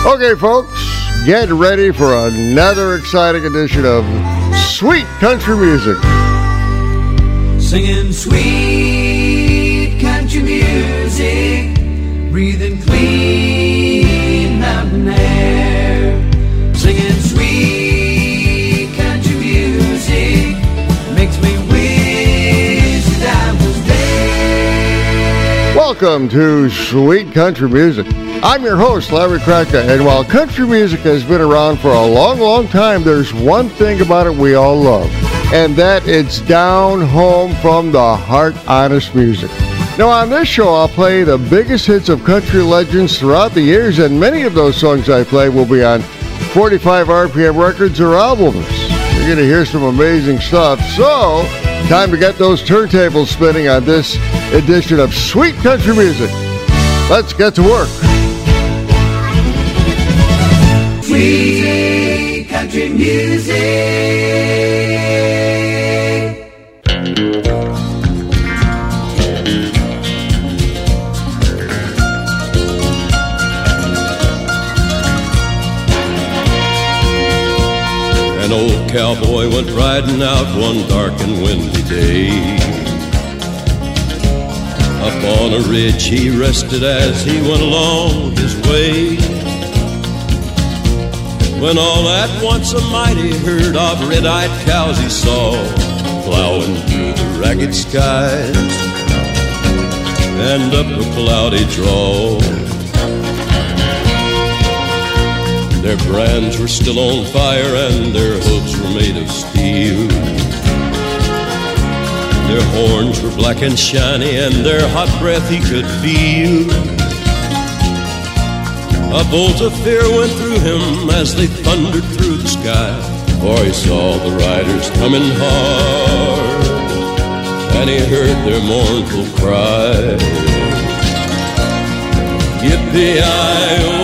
Okay, folks, get ready for another exciting edition of Sweet Country Music. Singing sweet country music, breathing clean mountain air. Singing sweet country music makes me wish that I was there. Welcome to Sweet Country Music. I'm your host, Larry Kraka, and while country music has been around for a long, long time, there's one thing about it we all love, and that it's down home from the heart, honest music. Now, on this show, I'll play the biggest hits of country legends throughout the years, and many of those songs I play will be on 45 RPM records or albums. You're going to hear some amazing stuff, so time to get those turntables spinning on this edition of Sweet Country Music. Let's get to work. Sweet country music. An old cowboy went riding out one dark and windy day. Up on a ridge he rested as he went along his way, when all at once a mighty herd of red-eyed cows he saw plowing through the ragged skies and up a cloudy draw. Their brands were still on fire and their hooves were made of steel. Their horns were black and shiny and their hot breath he could feel. A bolt of fear went through him as they thundered through the sky, for he saw the riders coming hard, and he heard their mournful cry. Yippee-i-oh,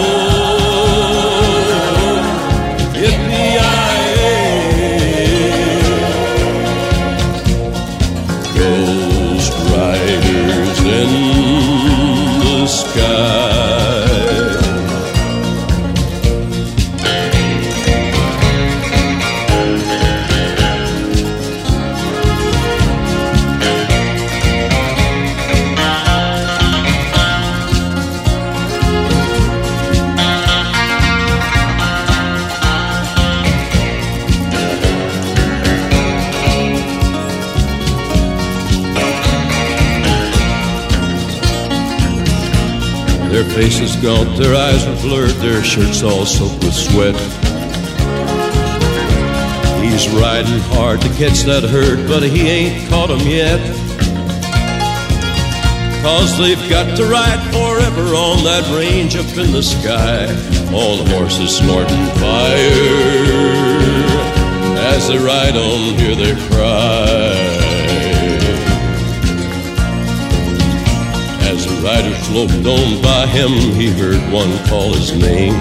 yippee-i-ay, ghost riders in the sky. Their faces gaunt, their eyes were blurred, their shirts all soaked with sweat. He's riding hard to catch that herd, but he ain't caught 'em yet. 'Cause they've got to ride forever on that range up in the sky. All the horses snorting fire. As they ride on, hear their cry. As the rider sloped on by him, he heard one call his name.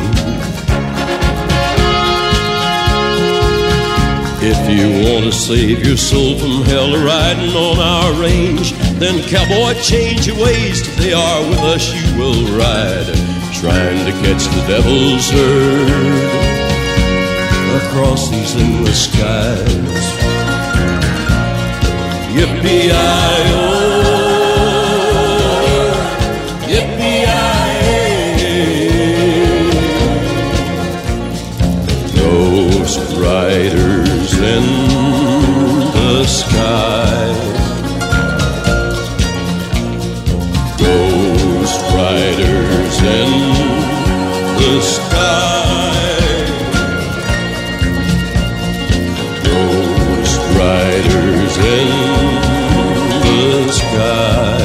If you want to save your soul from hell riding on our range, then cowboy, change your ways. Today are with us you will ride, trying to catch the devil's herd across these endless skies. Yippee-i-oh, ghost riders in the sky, ghost riders in the sky, ghost riders in the sky.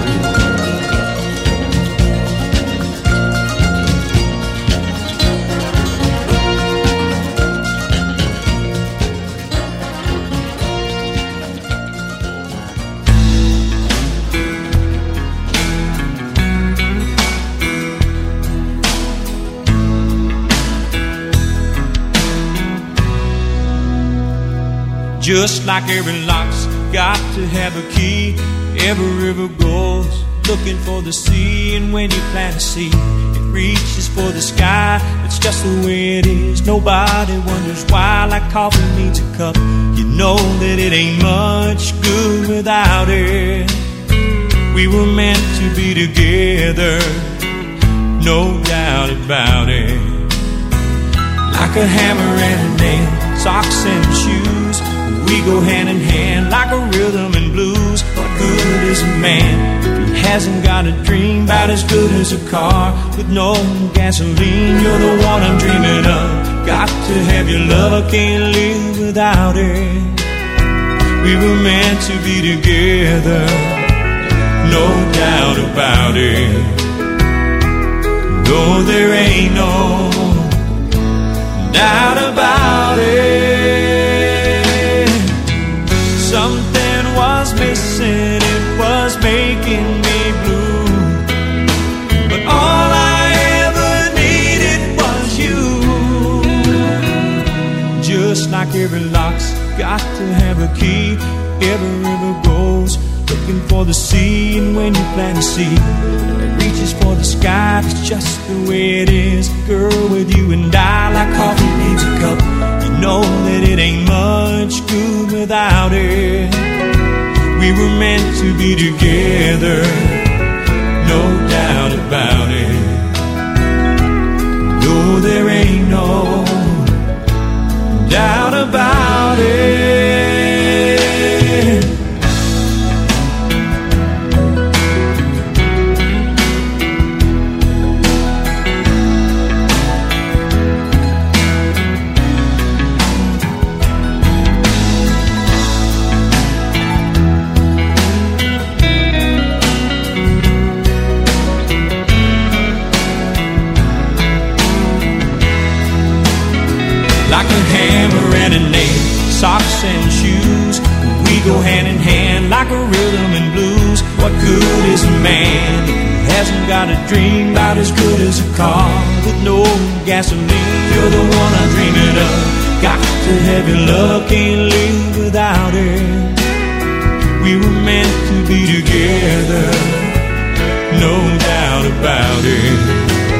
Just like every lock's got to have a key, every river goes looking for the sea. And when you plant a seed, it reaches for the sky. It's just the way it is. Nobody wonders why. Like coffee needs a cup, you know that it ain't much good without it. We were meant to be together, no doubt about it. Like a hammer and a nail, socks and shoes, we go hand in hand like a rhythm and blues. What good is a man if he hasn't got a dream about as good as a car with no gasoline? You're the one I'm dreaming of. Got to have your love, I can't live without it. We were meant to be together, no doubt about it. No, there ain't no doubt about it. Something was missing, it was making me blue, but all I ever needed was you. Just like every lock's got to have a key, every river goes looking for the sea, and when you plant a seed, it reaches for the sky. It's just the way it is, girl, with you and I. Like coffee needs a cup, you know that it ain't much good without it. We were meant to be together, no doubt about it. No, there ain't no doubt about it. Like a hammer and a nail, socks and shoes, we go hand in hand like a rhythm and blues. What good is a man if he hasn't got a dream about as good as a car with no gasoline? You're the one I'm dreaming of. Got to have your love, can't live without it. We were meant to be together, no doubt about it.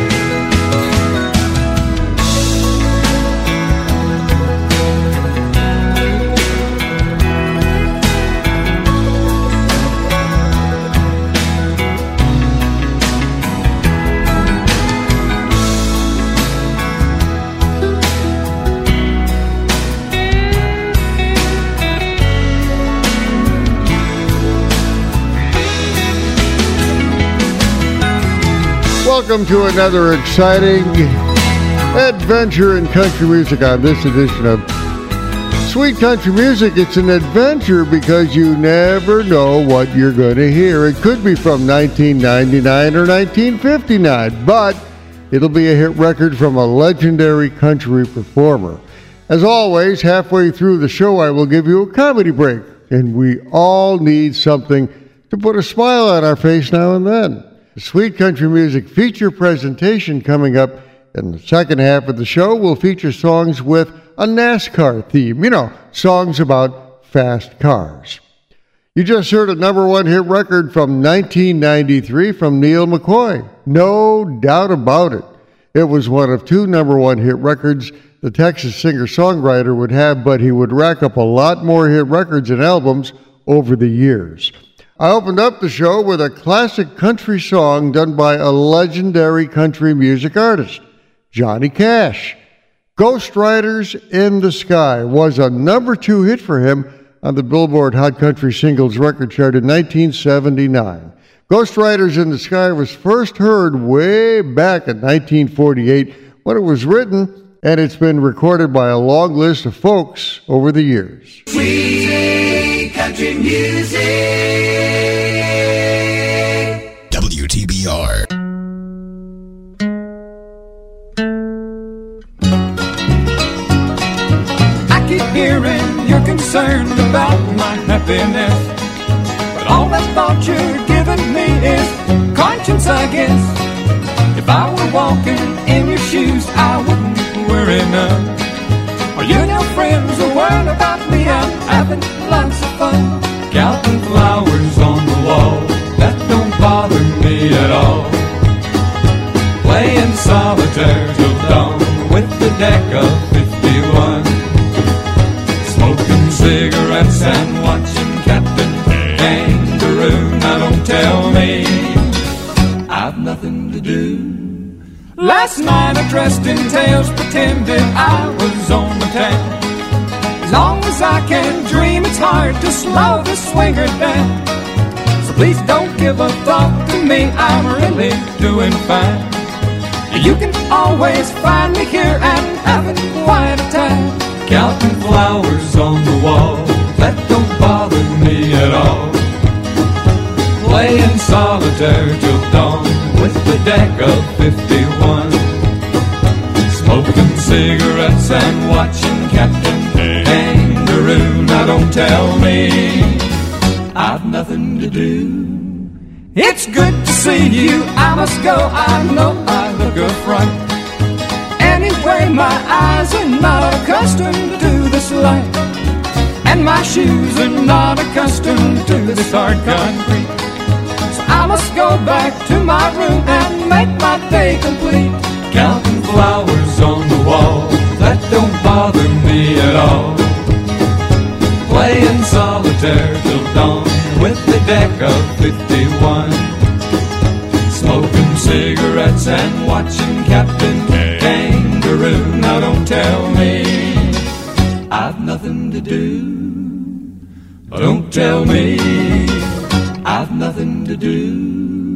Welcome to another exciting adventure in country music on this edition of Sweet Country Music. It's an adventure because you never know what you're going to hear. It could be from 1999 or 1959, but it'll be a hit record from a legendary country performer. As always, halfway through the show, I will give you a comedy break, and we all need something to put a smile on our face now and then. The Sweet Country Music feature presentation coming up in the second half of the show will feature songs with a NASCAR theme. You know, songs about fast cars. You just heard a number one hit record from 1993 from Neil McCoy. No doubt about it. It was one of two number one hit records the Texas singer-songwriter would have, but he would rack up a lot more hit records and albums over the years. I opened up the show with a classic country song done by a legendary country music artist, Johnny Cash. Ghost Riders in the Sky was a number two hit for him on the Billboard Hot Country Singles record chart in 1979. Ghost Riders in the Sky was first heard way back in 1948 when it was written, and it's been recorded by a long list of folks over the years. Sweet country music. WTBR. I keep hearing you're concerned about my happiness, but all that thought you're giving me is conscience, I guess. If I were walking in your shoes, I wouldn't worry none. Are you and your friends are worried about me? I'm having lots of fun, counting flowers on the wall. That don't bother me at all. Playing nothing to do. Last night I dressed in tails, pretended I was on the town. As long as I can dream, it's hard to slow the swinger down. So please don't give a thought to me, I'm really doing fine. You can always find me here and having quite a time. Counting flowers on the wall, that don't bother me at all. Playing solitaire till dawn with the deck of 51. Smoking cigarettes and watching Captain Kangaroo. Now don't tell me I've nothing to do. It's good to see you, I must go, I know I look a fright. Anyway, my eyes are not accustomed to this light, and my shoes are not accustomed to this hard concrete. So I must go back to my room and make my day complete. Counting flowers on the wall, that don't bother me at all. Playing solitaire till dawn with the deck of 51. Smoking cigarettes and watching Captain Kangaroo. Now don't tell me I've nothing to do. Don't tell me I've nothing to do.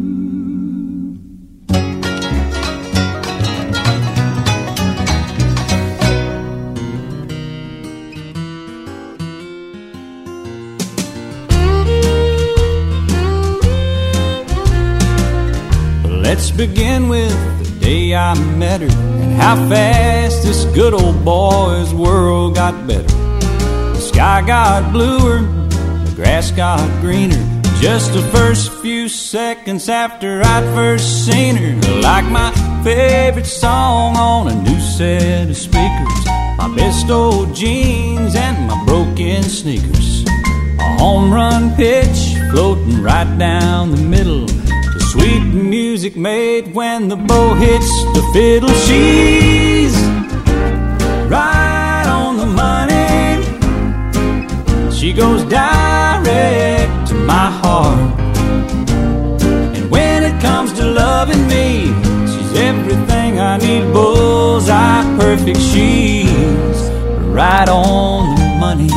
Let's begin with the day I met her and how fast this good old boy's world got better. The sky got bluer, the grass got greener, just the first few seconds after I'd first seen her. Like my favorite song on a new set of speakers, my best old jeans and my broken sneakers, a home run pitch floating right down the middle, sweet music made when the bow hits the fiddle. She's right on the money. She goes direct to my heart. And when it comes to loving me, she's everything I need. Bullseye perfect. She's right on the money.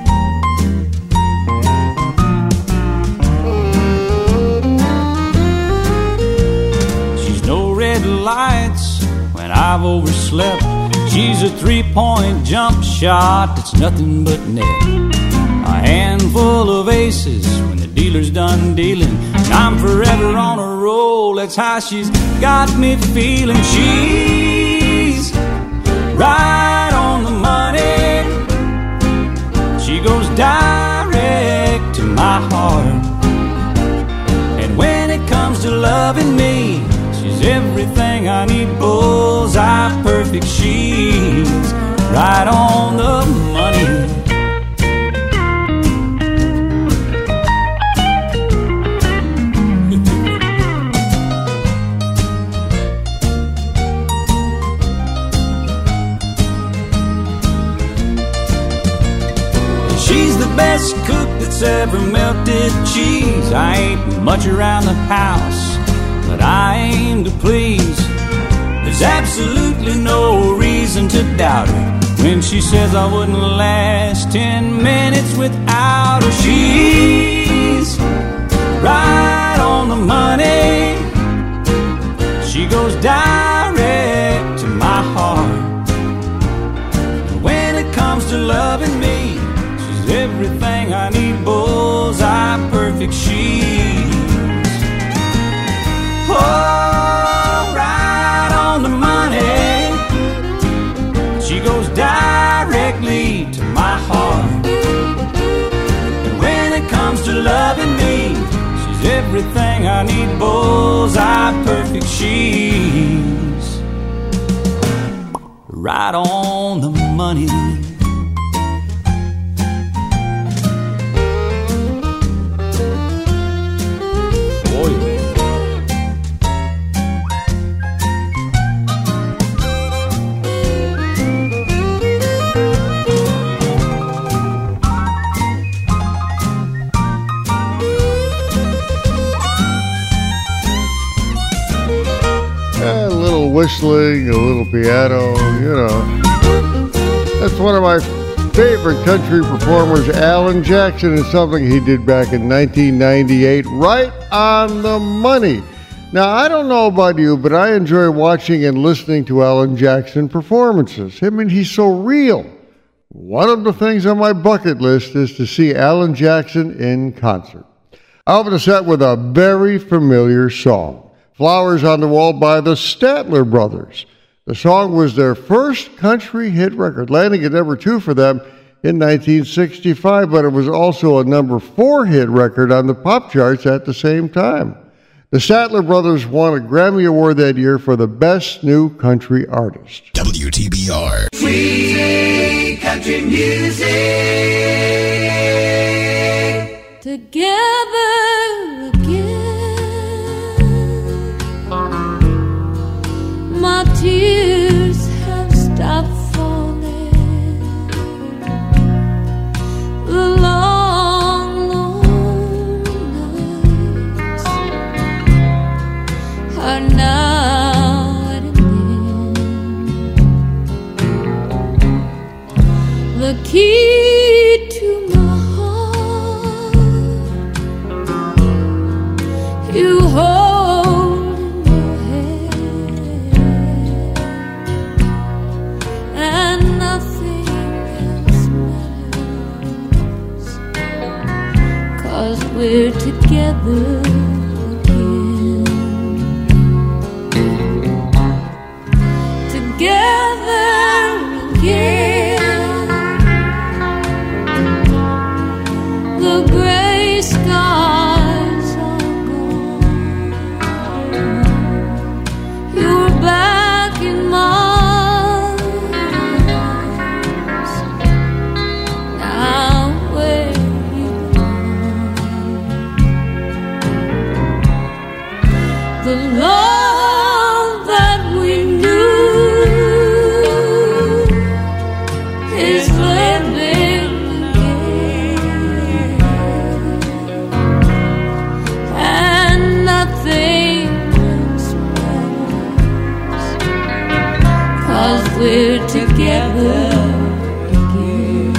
Lights when I've overslept. She's a three-point jump shot that's nothing but net. A handful of aces when the dealer's done dealing, and I'm forever on a roll. That's how she's got me feeling. She's right on the money. She goes direct to my heart. And when it comes to loving me, she's everything I need. Bullseye perfect. She's right on the money. She's the best cook that's ever melted cheese. I ain't much around the house, but I aim to please. There's absolutely no reason to doubt her when she says I wouldn't last 10 minutes without her. She's right on the money. She goes direct to my heart. And when it comes to loving me, she's everything I need. Bullseye perfect. She's right on the money. She goes directly to my heart. And when it comes to loving me, she's everything I need. Bullseye perfect. She's right on the money. whistling, a little piano, you know. That's one of my favorite country performers, Alan Jackson, and something he did back in 1998, right on the money. Now, I don't know about you, but I enjoy watching and listening to Alan Jackson performances. I mean, he's so real. One of the things on my bucket list is to see Alan Jackson in concert. I open the set with a very familiar song, Flowers on the Wall by the Statler Brothers. The song was their first country hit record, landing at number 2 for them in 1965, but it was also a number 4 hit record on the pop charts at the same time. The Statler Brothers won a Grammy Award that year for the Best New Country Artist. WTBR. Sweet country music. Together again, my tears have stopped falling. The long, long nights are now at an end. The key to my heart you hold in your hand, and nothing else matters, 'cause we're together again. Together again. The gray skies are gone. You're back in my arms. Now where you gone? The love that we knew is living again, and nothing else matters, 'cause we're together again.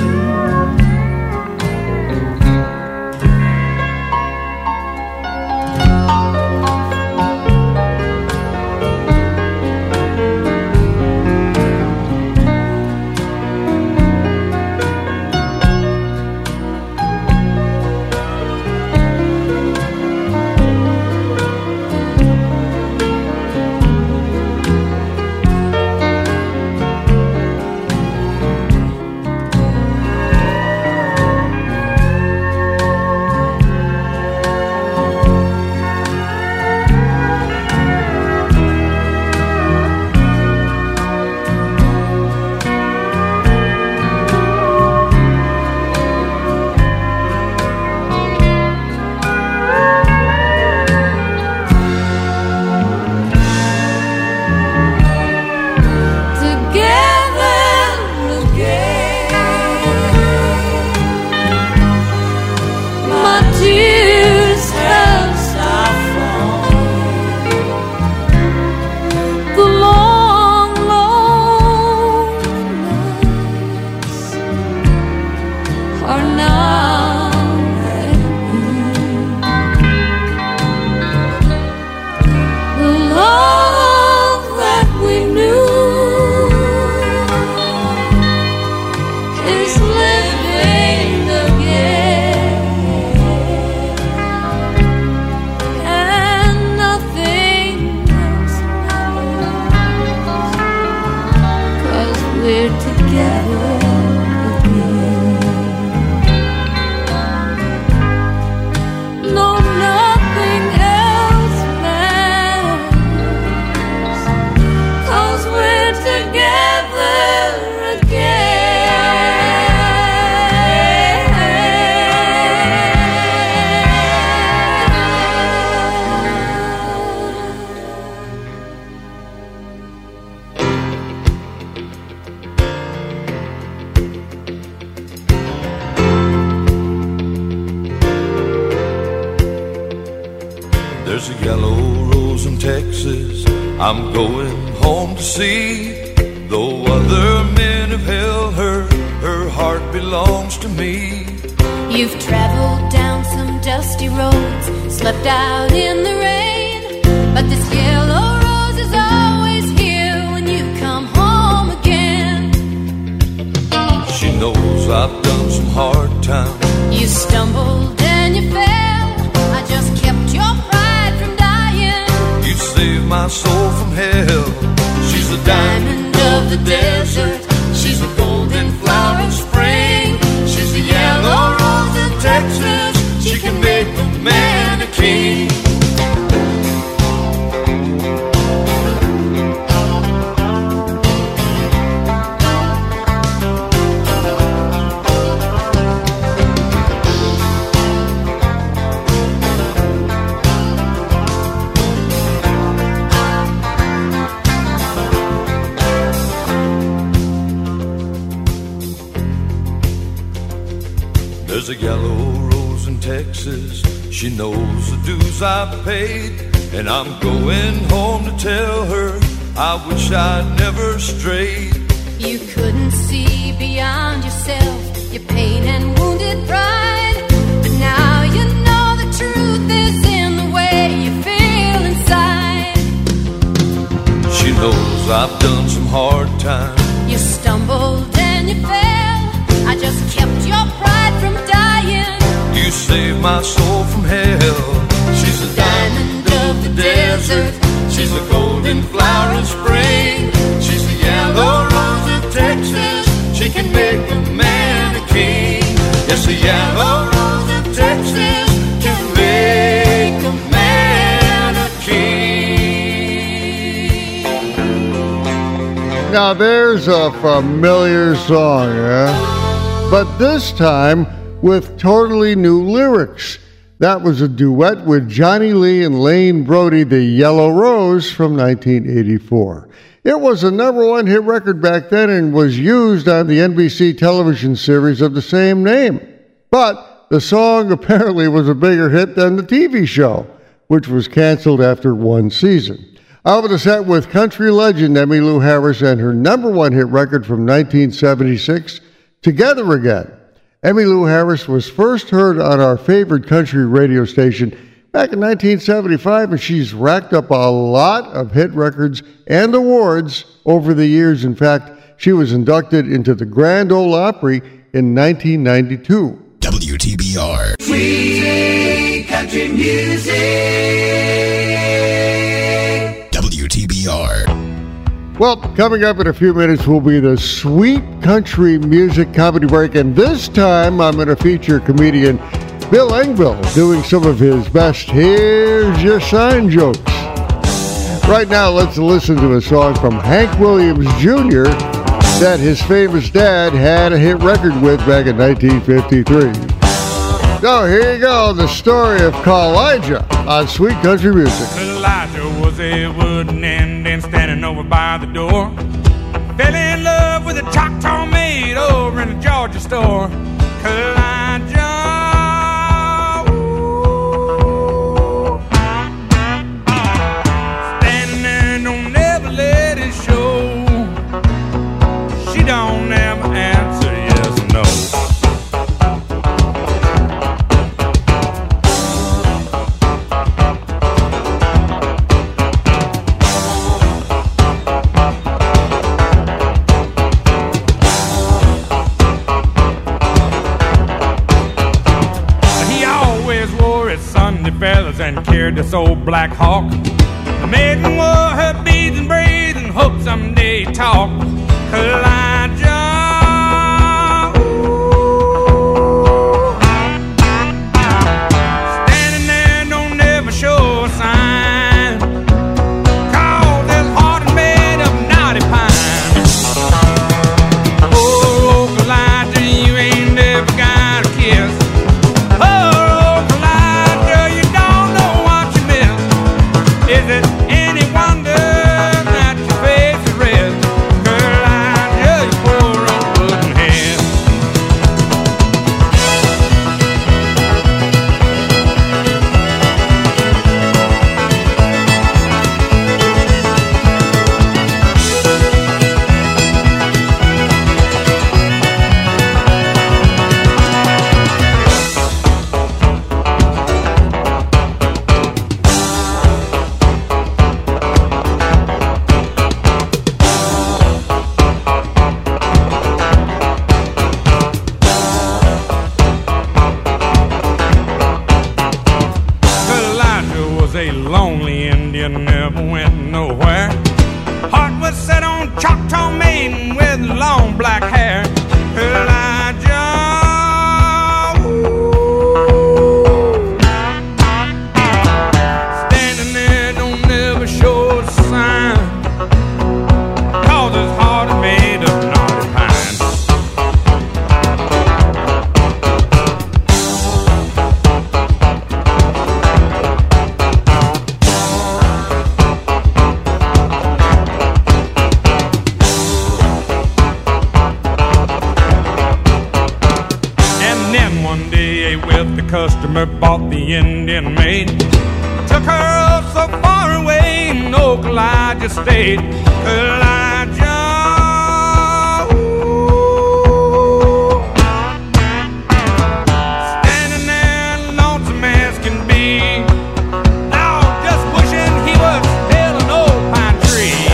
There's a yellow rose in Texas I'm going home to see. Though other men have held her, her heart belongs to me. You've traveled down some dusty roads, slept out in the rain, but this yellow rose is always here when you come home again. She knows I've done some hard times. You stumbled and you fell, I just kept your pride from dying. You saved my soul from hell. She's a diamond of the desert. She's a golden flower of spring. She's a yellow rose of Texas. She can make a man a king. There's a yellow rose in Texas. She knows the dues I've paid, and I'm going home to tell her I wish I'd never strayed. You couldn't see beyond yourself, your pain and wounded pride, but now you know the truth is in the way you feel inside. She knows I've done some hard times. You stumbled and you fell, I just kept your pride from dying. You saved my soul from hell. She's a diamond of the desert. She's a golden flower of spring. She's a yellow rose of Texas. She can make a man a king. Yes, a yellow rose of Texas can make a man a king. Now there's a familiar song, yeah? But this time with totally new lyrics. That was a duet with Johnny Lee and Lane Brody, The Yellow Rose, from 1984. It was a #1 hit record back then and was used on the NBC television series of the same name. But the song apparently was a bigger hit than the TV show, which was canceled after one season. Out of the set with country legend Emmylou Harris and her #1 hit record from 1976, Together Again. Emmylou Harris was first heard on our favorite country radio station back in 1975, and she's racked up a lot of hit records and awards over the years. In fact, she was inducted into the Grand Ole Opry in 1992. WTBR. Free country music. WTBR. Well, coming up in a few minutes will be the Sweet Country Music Comedy Break, and this time I'm going to feature comedian Bill Engvall doing some of his best Here's Your Sign jokes. Right now, let's listen to a song from Hank Williams Jr. that his famous dad had a hit record with back in 1953. So here you go, the story of Elijah on Sweet Country Music. Elijah was a wooden Indian standing over by the door. Fell in love with a Choctaw maid over in a Georgia store. Elijah, ooh. Standing there, don't never let it show. She don't ever answer yes or no. Feathers and carried this old Black Hawk. The maiden wore her beads and braids and hoped someday talk. Elijah, ooh. Standing there, don't never show a sign. 'Cause his heart is made of knotty pine. Oh, Elijah, you ain't never got a kiss. Is it any wonder that your face is red? Elijah, Choctaw maiden with long black hair. Elijah, ooh. Standing there, don't never show a sign, 'cause his heart is made of knotted pine. Customer bought the Indian maid, took her so far away, and old Elijah stayed. Elijah, ooh. Standing there lonesome as can be, now just wishing he was still an old pine tree.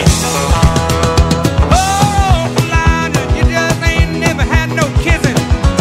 Oh, Elijah, you just ain't never had no kissing.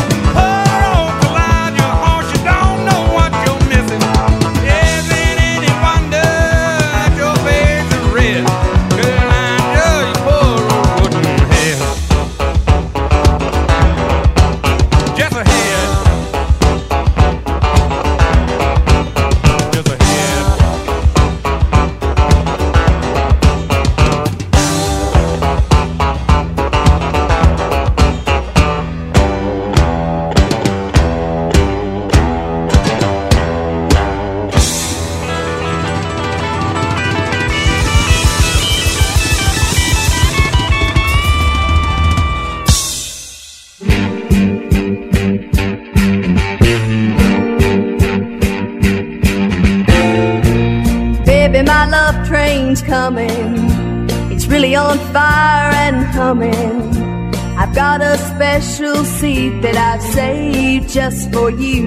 My love train's coming, it's really on fire and humming. I've got a special seat that I've saved just for you.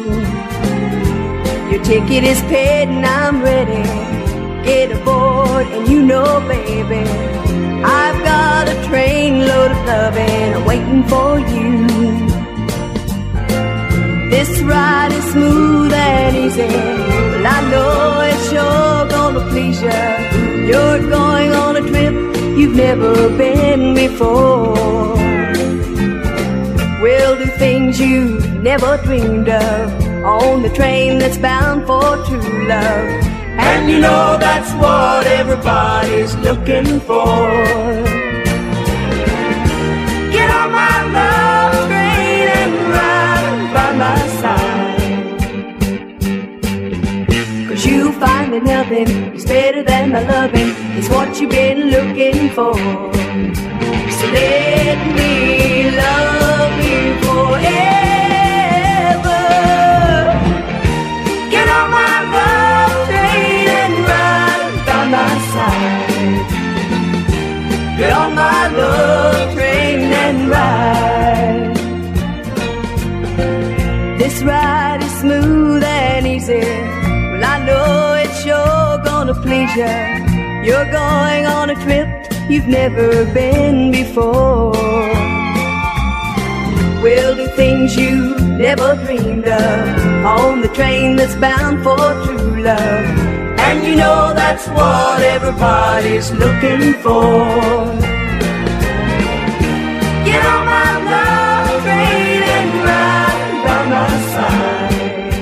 Your ticket is paid and I'm ready. Get aboard and you know, baby, I've got a train load of loving waiting for you. This ride is smooth and easy, but I know it's sure gonna please you. You're going on a trip you've never been before. We'll do things you've never dreamed of on the train that's bound for true love. And you know that's what everybody's looking for. Get on my love train and ride by my side, 'cause you'll find that nothing is better than my loving. It's what you've been looking for. So let me love you forever. Get on my love train and ride by my side. Get on my love train and ride. This ride is smooth and easy. Well, I know it's sure gonna please you. You're going on a trip you've never been before. We'll do things you never dreamed of on the train that's bound for true love. And you know that's what everybody's looking for. Get on my love train and ride by my side,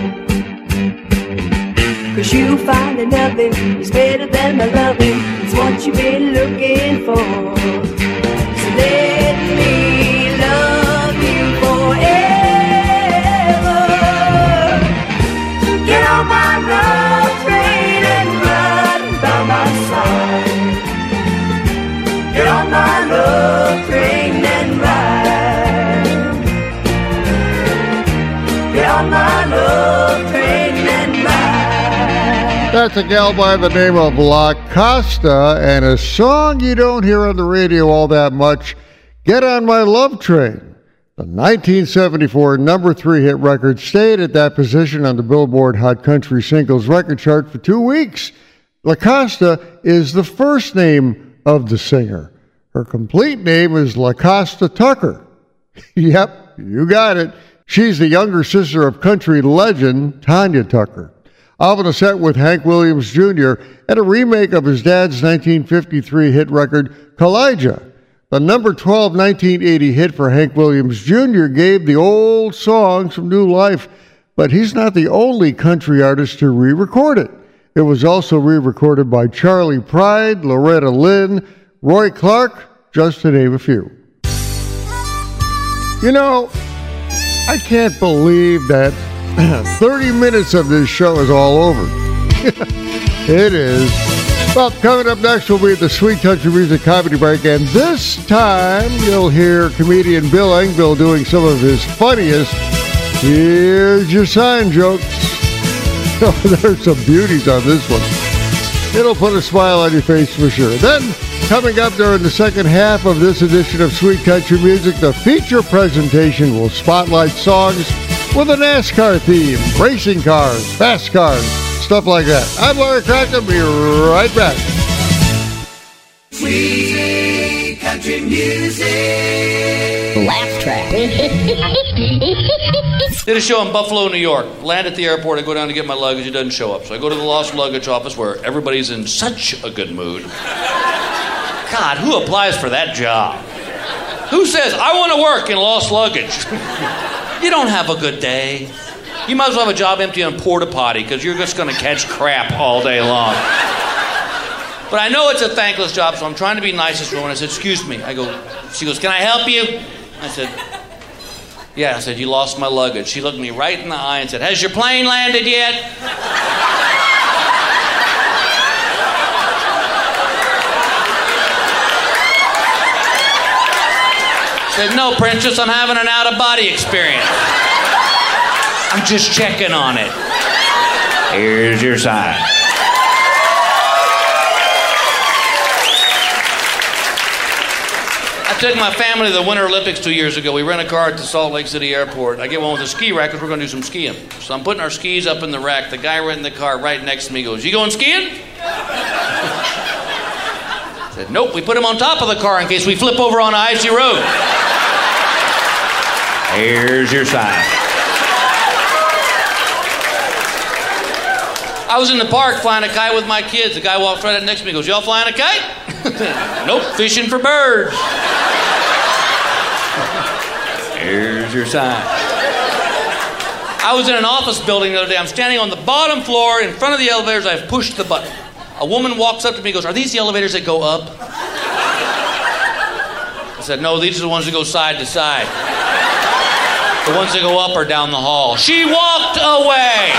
'cause you'll find that nothing is better than my loving. It's what you've been looking for. So let me love you forever. Get on my love train and ride by my side. Get on my love train and ride. Get on my love train and ride. That's a gal by the name of La Costa, and a song you don't hear on the radio all that much, Get on My Love Train. The 1974 number 3 hit record stayed at that position on the Billboard Hot Country Singles record chart for 2 weeks. La Costa is the first name of the singer. Her complete name is La Costa Tucker. Yep, you got it. She's the younger sister of country legend Tanya Tucker. Off on a set with Hank Williams Jr. and a remake of his dad's 1953 hit record, Kalijah. The number 12 1980 hit for Hank Williams Jr. gave the old song some new life, but he's not the only country artist to re-record it. It was also re-recorded by Charlie Pride, Loretta Lynn, Roy Clark, just to name a few. You know, I can't believe that 30 minutes of this show is all over. It is. Well, coming up next will be the Sweet Country Music Comedy Break, and this time you'll hear comedian Bill Engvall doing some of his funniest "Here's Your Sign" jokes. Oh, there's some beauties on this one. It'll put a smile on your face for sure. Then, coming up during the second half of this edition of Sweet Country Music, the feature presentation will spotlight songs with a NASCAR theme, racing cars, fast cars, stuff like that. I'm Larry Crackton. Be right back. Sweet Country Music. Laugh track. Did a show in Buffalo, New York. Land at the airport. I go down to get my luggage. It doesn't show up. So I go to the lost luggage office where everybody's in such a good mood. God, who applies for that job? Who says, I want to work in lost luggage? You don't have a good day. You might as well have a job emptying porta potty because you're just going to catch crap all day long. But I know it's a thankless job, so I'm trying to be nicest woman. I said, excuse me. She goes, can I help you? I said, yeah. I said, you lost my luggage. She looked me right in the eye and said, has your plane landed yet? I said, no, princess, I'm having an out-of-body experience. I'm just checking on it. Here's your sign. I took my family to the Winter Olympics 2 years ago. We rent a car at the Salt Lake City airport. I get one with a ski rack because we're going to do some skiing. So I'm putting our skis up in the rack. The guy renting the car right next to me goes, you going skiing? I said, nope, we put him on top of the car in case we flip over on an icy road. Here's your sign. I was in the park flying a kite with my kids. The guy walked right up next to me and goes, y'all flying a kite? Nope, fishing for birds. Here's your sign. I was in an office building the other day. I'm standing on the bottom floor in front of the elevators. I've pushed the button. A woman walks up to me and goes, are these the elevators that go up? I said, no, these are the ones that go side to side. The ones that go up are down the hall. She walked away.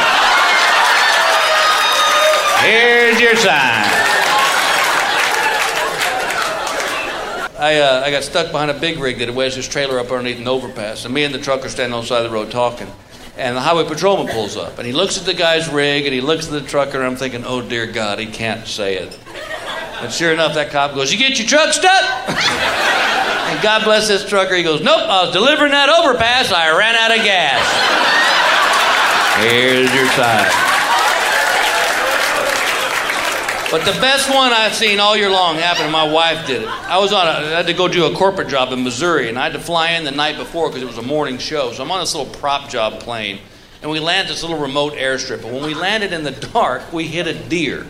Here's your sign. I got stuck behind a big rig that had wedged his trailer up underneath an overpass, and me and the truck are standing on the side of the road talking. And the highway patrolman pulls up, and he looks at the guy's rig, and he looks at the trucker, and I'm thinking, oh, dear God, he can't say it. And sure enough, that cop goes, you get your truck stuck? And God bless this trucker, he goes, nope, I was delivering that overpass, I ran out of gas. Here's your sign. But the best one I've seen all year long happened, and my wife did it. I had to go do a corporate job in Missouri, and I had to fly in the night before because it was a morning show. So I'm on this little prop job plane, and we landed this little remote airstrip. And when we landed in the dark, we hit a deer.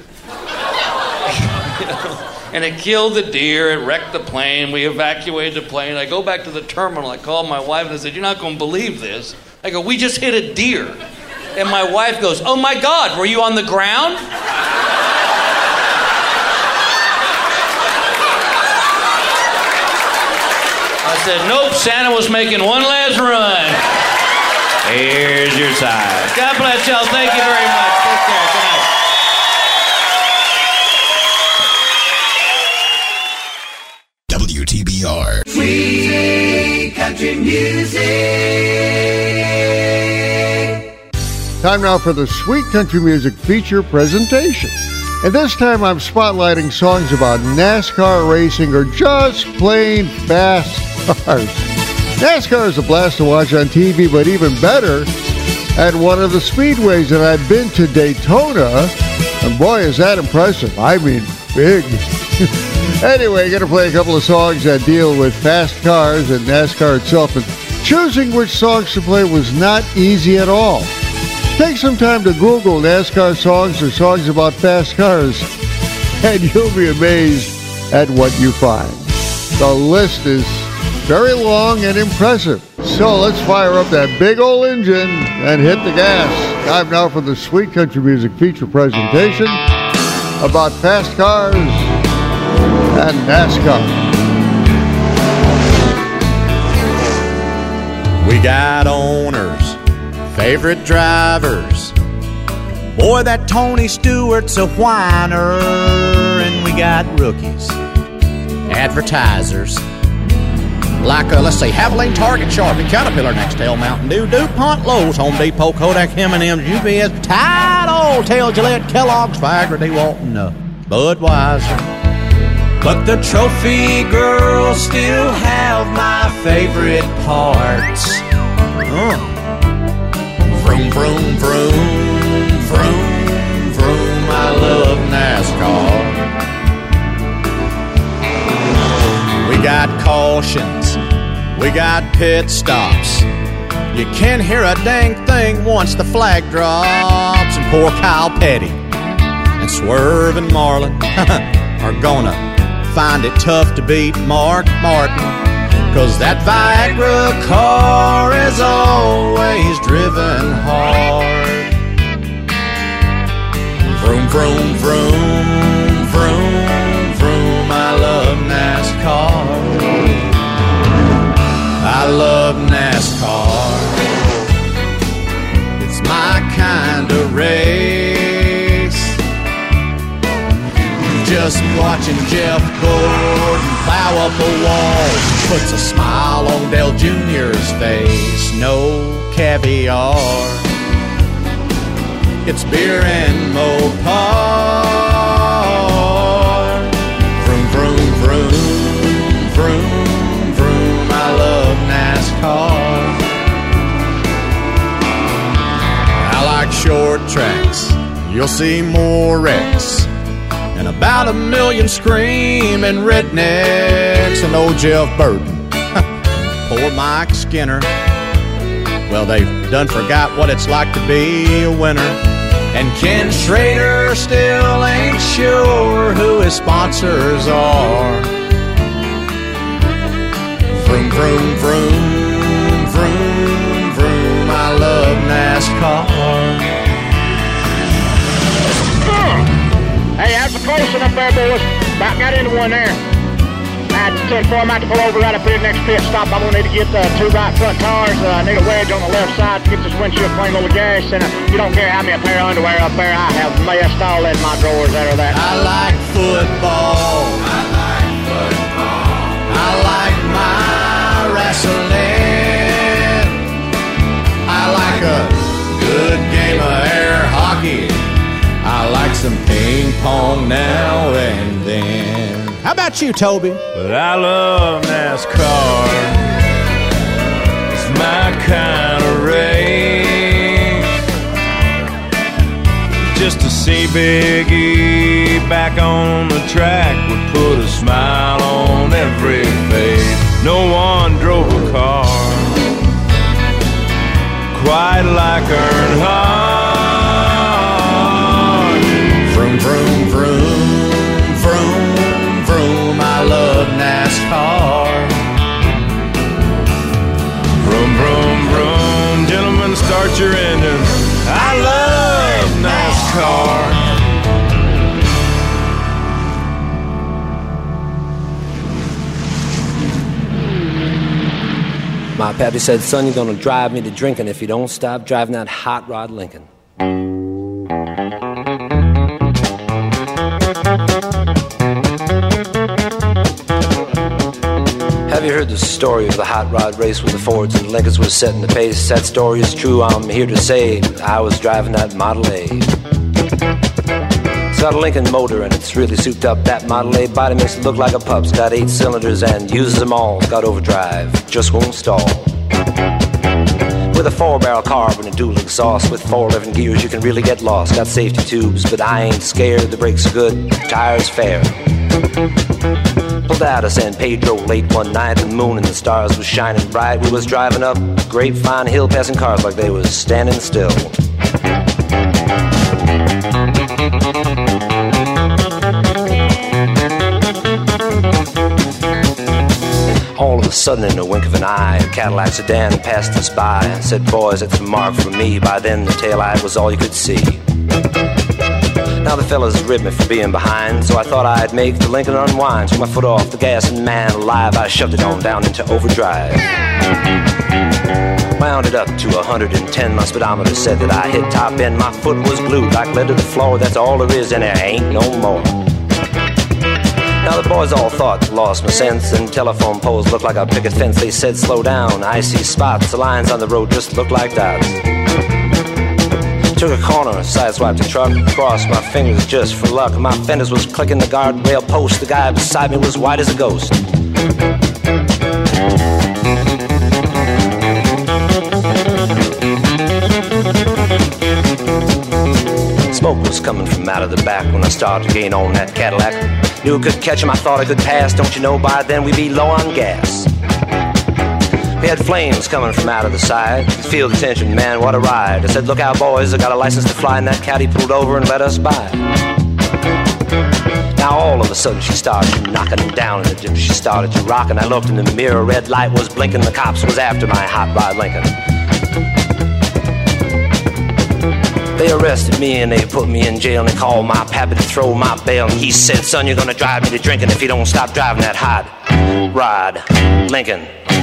And it killed the deer, it wrecked the plane, we evacuated the plane. I go back to the terminal, I called my wife and I said, you're not going to believe this. I go, we just hit a deer. And my wife goes, oh my God, were you on the ground? I said, nope, Santa was making one last run. Here's your sign. God bless y'all. Thank you very much. Take care. Good night. WTBR. Sweet Country Music. Time now for the Sweet Country Music feature presentation. And this time I'm spotlighting songs about NASCAR racing or just plain fast cars. NASCAR is a blast to watch on TV, but even better at one of the speedways. And I've been to Daytona, and boy, is that impressive. I mean, big. Anyway, going to play a couple of songs that deal with fast cars and NASCAR itself. And choosing which songs to play was not easy at all. Take some time to Google NASCAR songs or songs about fast cars, and you'll be amazed at what you find. The list is very long and impressive. So let's fire up that big old engine and hit the gas. Time now for the Sweet Country Music feature presentation about fast cars and NASCAR. We got owners, favorite drivers. Boy, that Tony Stewart's a whiner. And we got rookies, advertisers. Like, let's say, Havoline, Target, Sharpie, Caterpillar, Nextel, Mountain Dew, DuPont, Lowe's, Home Depot, Kodak, M&M's, UPS, Tide, Old Tail, Gillette, Kellogg's, Viagra, DeWalt, Budweiser. But the trophy girls still have my favorite parts. Vroom, vroom, vroom, vroom, vroom, I love NASCAR. We got cautions, we got pit stops. You can't hear a dang thing once the flag drops. And poor Kyle Petty and Swerve and Marlin are gonna find it tough to beat Mark Martin. 'Cause that Viagra car is always driven hard. Vroom, vroom, vroom, vroom, vroom, I love NASCAR. I love NASCAR. It's my kind of race. Just watching Jeff Gordon plow up a wall puts a smile on Dale Jr.'s face. No caviar. It's beer and Mopar. Vroom, vroom, vroom, vroom, vroom, I love NASCAR. I like short tracks. You'll see more wrecks and about 1 million screaming rednecks. And old Jeff Burton, poor Mike Skinner. Well, they've done forgot what it's like to be a winner. And Ken Schrader still ain't sure who his sponsors are. Vroom, vroom, vroom, vroom, vroom, I love NASCAR. Hey, how's the close up there, boys? About got into one there. I had to tell I might pull over right up here next pit stop. I'm going to need to get two right front tires. I need a wedge on the left side to get this windshield clean full of gas. And you don't care how many pair of underwear up there. I have messed all in my drawers out of that. I like football. I like football. I like my wrestling. I like a good game of air hockey. I like some ping pong now and then. How about you, Toby? But I love NASCAR. It's my kind of race. Just to see Big E back on the track would put a smile on every face. No one drove a car quite like Earnhardt. Vroom, vroom, vroom, vroom, vroom, I love NASCAR. Vroom, vroom, vroom, gentlemen, start your engines. I love NASCAR. My pappy said, son, you're gonna drive me to drinking if you don't stop driving that hot rod Lincoln. Have you heard the story of the hot rod race when the Fords and Lincolns was setting the pace? That story is true, I'm here to say I was driving that Model A. It's got a Lincoln motor and it's really souped up. That Model A body makes it look like a pup's. Got 8 cylinders and uses them all. It's got overdrive, just won't stall. With a 4-barrel carb and a dual exhaust, with 4 living gears you can really get lost. Got safety tubes, but I ain't scared. The brakes are good, tires fair. Pulled out of San Pedro late one night. The moon and the stars was shining bright. We was driving up Grapevine Hill, passing cars like they was standing still. All of a sudden, in a wink of an eye, a Cadillac sedan passed us by. Said, boys, it's a mark for me. By then, the taillight was all you could see. Now the fellas ribbed me for being behind, so I thought I'd make the Lincoln unwind. Took my foot off the gas, and man alive, I shoved it on down into overdrive. Wound it up to 110, my speedometer said that I hit top end. My foot was glued like lead to the floor, that's all there is, and there ain't no more. Now the boys all thought, lost my sense, and telephone poles looked like a picket fence. They said, slow down, I see spots, the lines on the road just look like dots. Took a corner, sideswiped the truck, crossed my fingers just for luck. My fenders was clicking the guardrail post, the guy beside me was white as a ghost. Smoke was coming from out of the back when I started to gain on that Cadillac. Knew I could catch him, I thought I could pass. Don't you know, by then we'd be low on gas. We had flames coming from out of the side. Feel the tension, man, what a ride. I said, look out, boys, I got a license to fly. And that caddy pulled over and let us by. Now all of a sudden she started knocking down in the dip. She started to rock, and I looked in the mirror. Red light was blinking, the cops was after my hot rod Lincoln. They arrested me and they put me in jail, and they called my pappy to throw my bail. And he said, son, you're gonna drive me to drinking if you don't stop driving that hot rod Lincoln.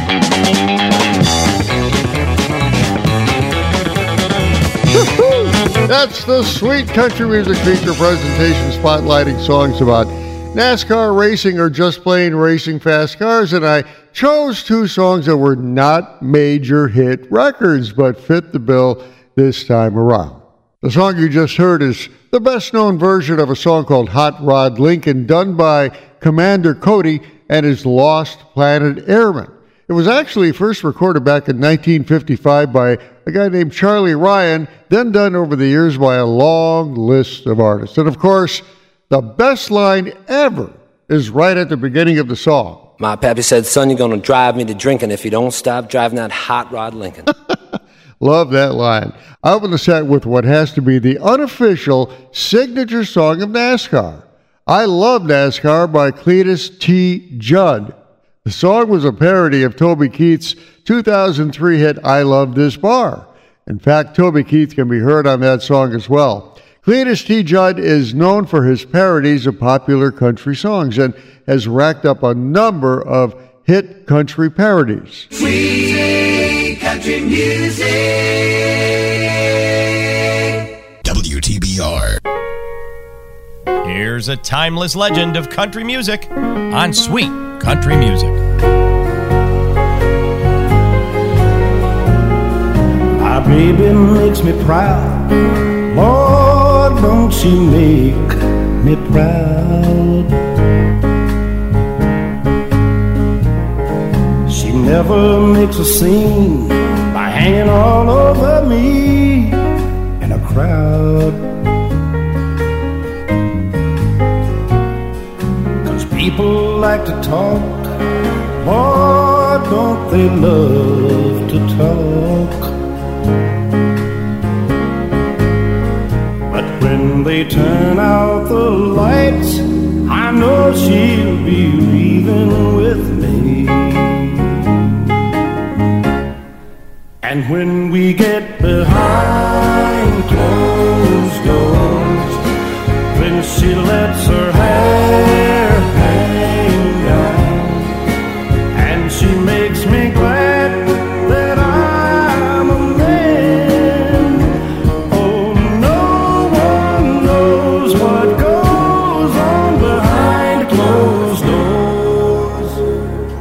That's the Sweet Country Music Feature presentation spotlighting songs about NASCAR racing or just plain racing fast cars, and I chose two songs that were not major hit records but fit the bill this time around. The song you just heard is the best-known version of a song called Hot Rod Lincoln, done by Commander Cody and his Lost Planet Airmen. It was actually first recorded back in 1955 by a guy named Charlie Ryan, then done over the years by a long list of artists. And of course, the best line ever is right at the beginning of the song. My pappy said, son, you're gonna drive me to drinking if you don't stop driving that hot rod Lincoln. Love that line. I open the set with what has to be the unofficial signature song of NASCAR, I Love NASCAR by Cletus T. Judd. The song was a parody of Toby Keith's 2003 hit I Love This Bar. In fact, Toby Keith can be heard on that song as well. Cletus T. Judd is known for his parodies of popular country songs and has racked up a number of hit country parodies. Sweet country music. WTBR. Here's a timeless legend of country music on Sweet Country Music. My baby makes me proud. Lord, don't she make me proud. She never makes a scene by hanging all over me in a crowd. 'Cause people like to talk, Lord, don't they love to talk. But when they turn out the lights, I know she'll be leaving with me. And when we get behind closed doors, when she lets her hair hang down, and she makes me glad that I'm a man. Oh, no one knows what goes on behind closed doors.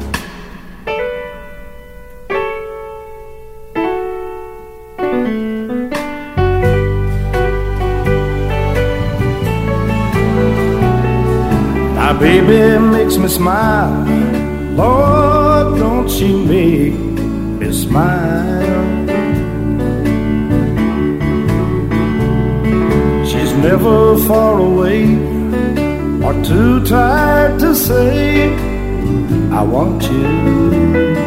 My baby makes me smile. Lord, don't she make me smile. She's never far away or too tired to say, I want you.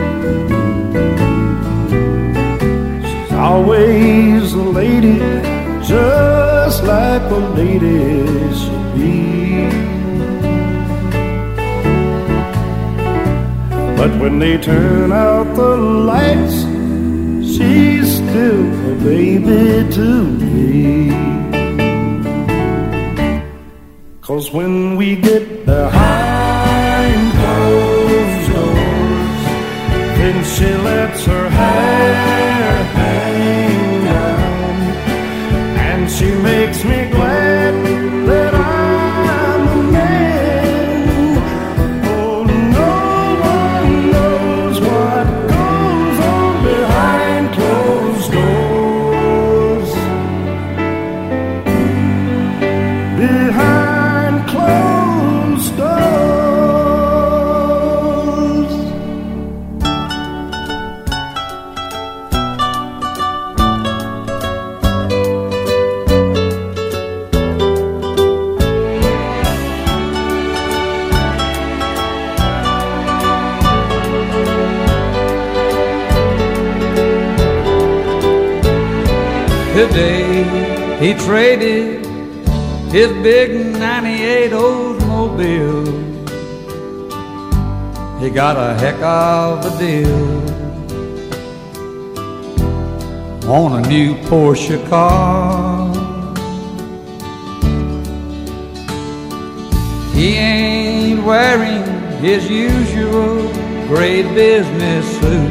She's always a lady, just like a lady should be. But when they turn out the lights, she's still a baby to me. 'Cause when we get behind closed doors, then she lets her hair hang down, and she makes me glad that I'm a man. Oh, no one knows what goes on behind closed doors. Behind closed doors. Today he traded his big 98 Oldsmobile. He got a heck of a deal on a new Porsche car. He ain't wearing his usual gray business suit.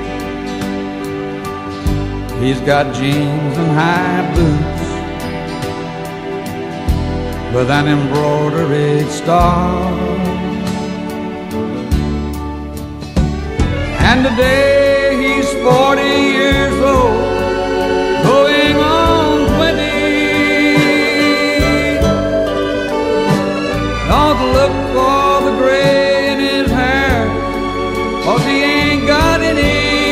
He's got jeans and high boots with an embroidered star. And today he's 40 years old, going on 20. Don't look for the gray in his hair, 'cause he ain't got any.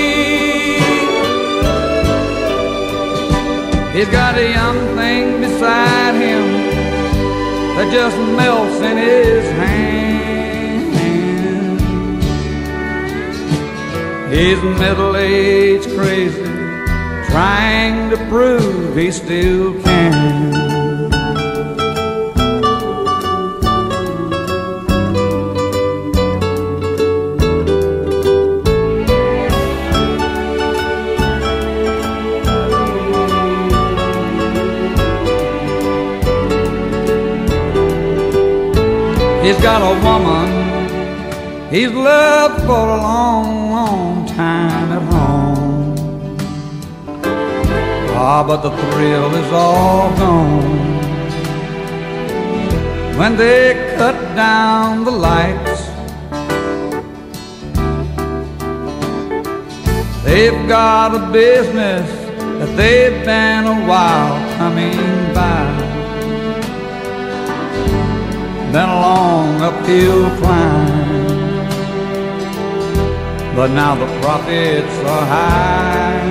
He's got a young thing beside him that just melts in his hand. He's middle-aged crazy, trying to prove he still can. He's got a woman he's loved for a long, long time at home. Ah, but the thrill is all gone when they cut down the lights. They've got a business that they've been a while coming by. Been a long uphill climb, but now the profits are high.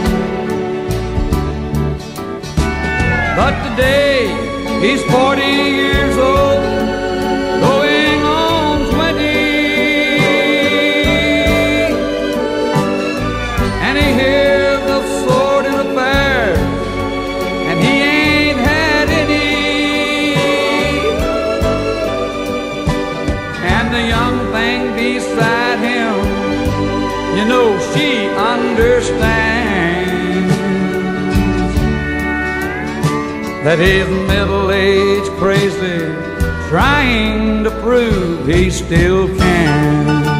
But today he's 40 years old, going on 20, and he hears of sordid affairs, and he ain't had any. The young thing beside him, you know she understands that he's middle-aged crazy, trying to prove he still can.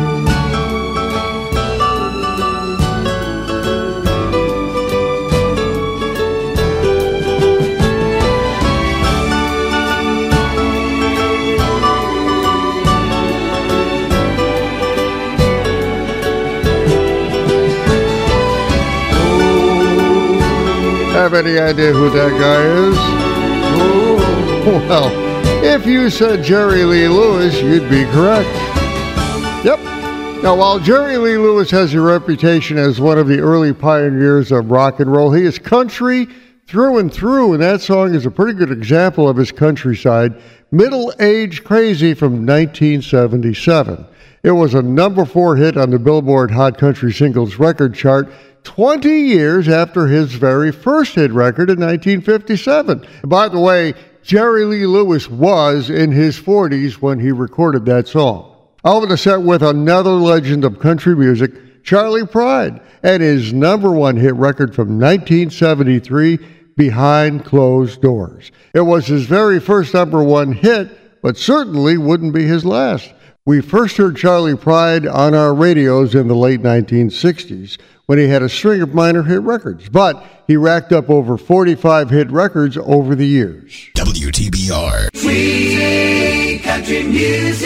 Have any idea who that guy is? Well, if you said Jerry Lee Lewis, you'd be correct. Yep. Now, while Jerry Lee Lewis has a reputation as one of the early pioneers of rock and roll, he is country through and through, and that song is a pretty good example of his countryside, Middle-Aged Crazy from 1977. It was a number 4 hit on the Billboard Hot Country Singles record chart 20 years after his very first hit record in 1957. By the way, Jerry Lee Lewis was in his 40s when he recorded that song. I'll open the set with another legend of country music, Charley Pride, and his number one hit record from 1973, Behind Closed Doors. It was his very first number one hit, but certainly wouldn't be his last. We first heard Charley Pride on our radios in the late 1960s when he had a string of minor hit records, but he racked up over 45 hit records over the years. WTBR. Sweet country music.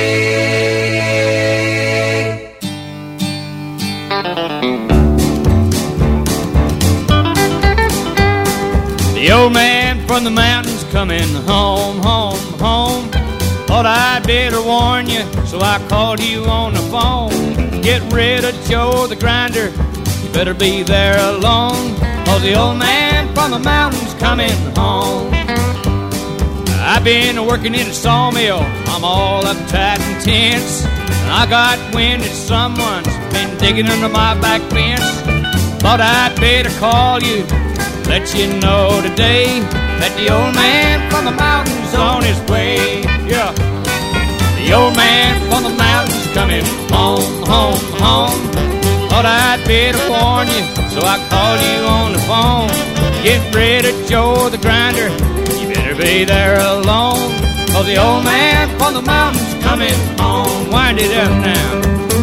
The old man from the mountains coming home, home, home. Thought I'd better warn you, so I called you on the phone. Get rid of Joe the grinder, you better be there alone, 'cause the old man from the mountains coming home. I've been working in a sawmill, I'm all uptight and tense. I got wind that someone's been digging under my back fence. Thought I'd better call you, let you know today that the old man from the mountains on his way. Yeah, the old man from the mountains coming home, home, home. Thought I'd better warn you, so I called you on the phone. Get rid of Joe the grinder, you better be there alone, 'cause the old man from the mountains coming home. Wind it up now.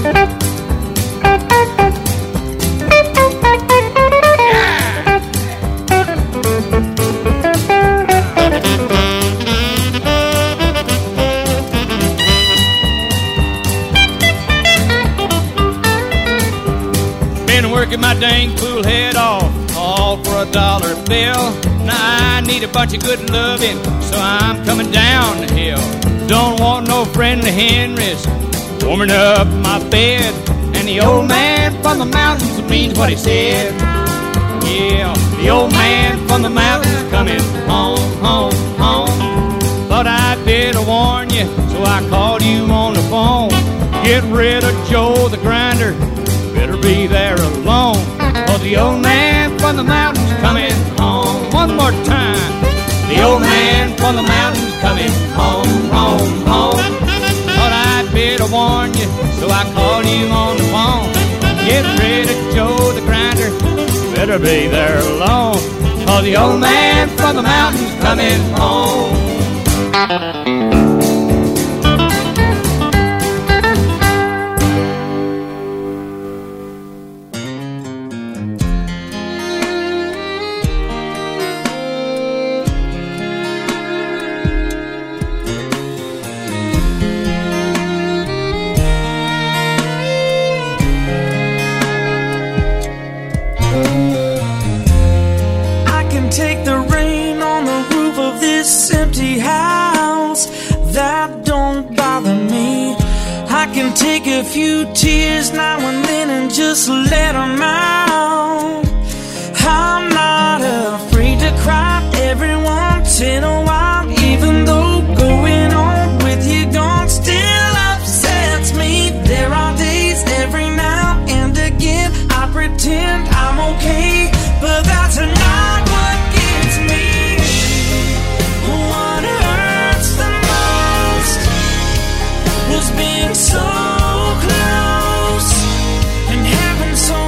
Been working my dang fool head off, all for $1 bill. Now I need a bunch of good loving, so I'm coming down the hill. Don't want no friendly Henrys warming up my bed. And the old man from the mountains means what he said. Yeah, the old man from the mountains coming home, home, home. Thought I'd better warn you, so I called you on the phone. Get rid of Joe the grinder, better be there alone, 'cause the old man from the mountains coming home. One more time. The old man from the mountains coming home, home, home. Thought I'd better warn you, so I called you on the phone. Get rid of Joe the grinder, better be there alone, 'cause the old man from the mountains coming home. Take the rain on the roof of this empty house, that don't bother me. I can take a few tears now and then and just let them out. I'm not afraid to cry every once in a while, even though going on with you gone still upsets me. There are days every now and again I pretend I'm okay, but that's not what gets me. What hurts the most was being so close and having so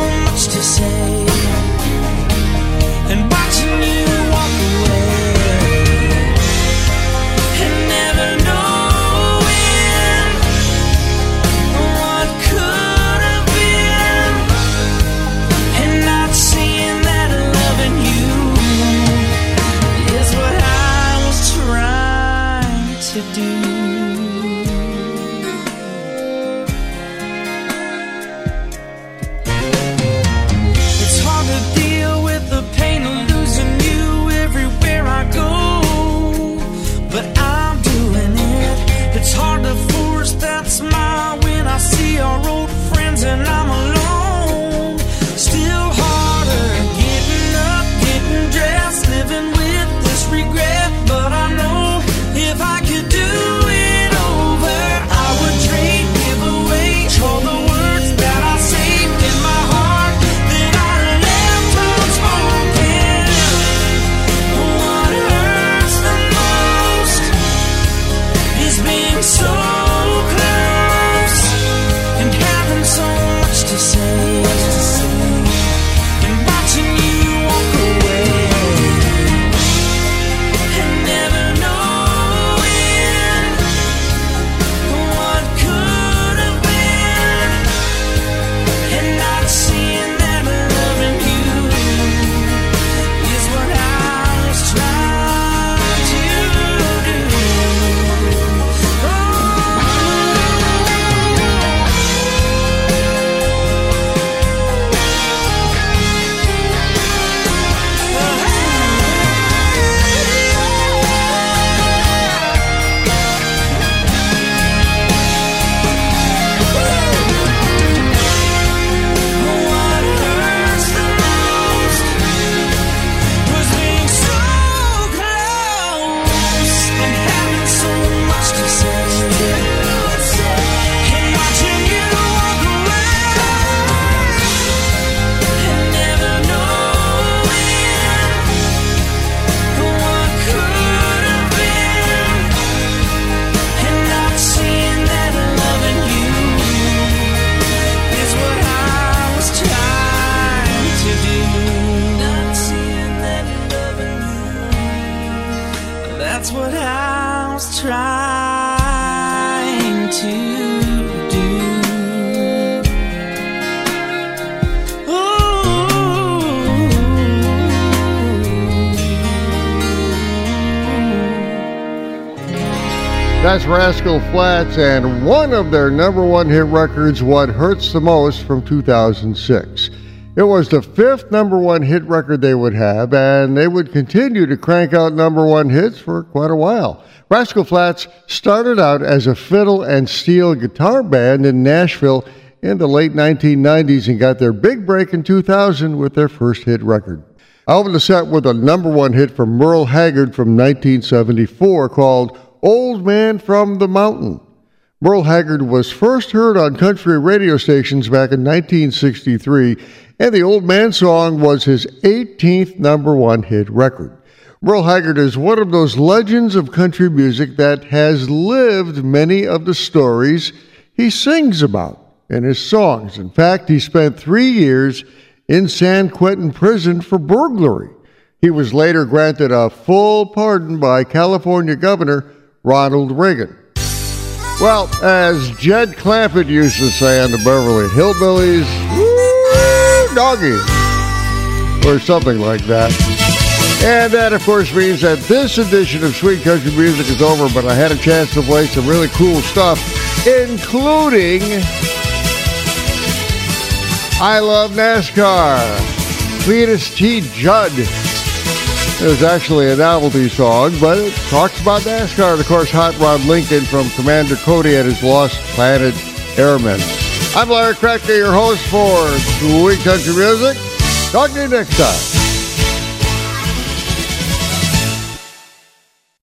That's Rascal Flatts and one of their number one hit records, What Hurts the Most, from 2006. It was the fifth number one hit record they would have, and they would continue to crank out number one hits for quite a while. Rascal Flatts started out as a fiddle and steel guitar band in Nashville in the late 1990s and got their big break in 2000 with their first hit record. I opened the set with a number one hit from Merle Haggard from 1974 called Old Man from the Mountain. Merle Haggard was first heard on country radio stations back in 1963, and the Old Man song was his 18th number one hit record. Merle Haggard is one of those legends of country music that has lived many of the stories he sings about in his songs. In fact, he spent 3 years in San Quentin prison for burglary. He was later granted a full pardon by California Governor Ronald Reagan. Well, as Jed Clampett used to say on the Beverly Hillbillies, woo, doggy, or something like that. And that, of course, means that this edition of Sweet Country Music is over, but I had a chance to play some really cool stuff, including I Love NASCAR, Cletus T. Judd. It was actually a novelty song, but it talks about NASCAR. And, of course, Hot Rod Lincoln from Commander Cody and his Lost Planet Airmen. I'm Larry Kracker, your host for Sweet Country Music. Talk to you next time.